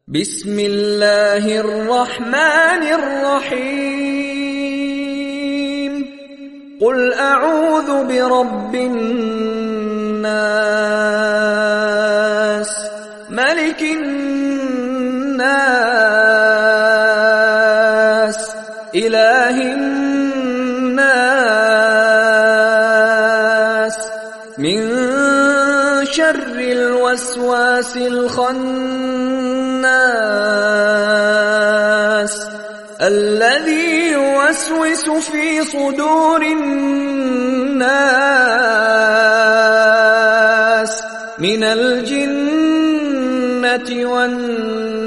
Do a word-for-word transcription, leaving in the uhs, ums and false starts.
بسم الله الرحمن الرحيم قل أعوذ برب الناس ملك الناس إله الناس من شر الوسواس الخناس الذي يوسوس في صدور الناس من الجنة والناس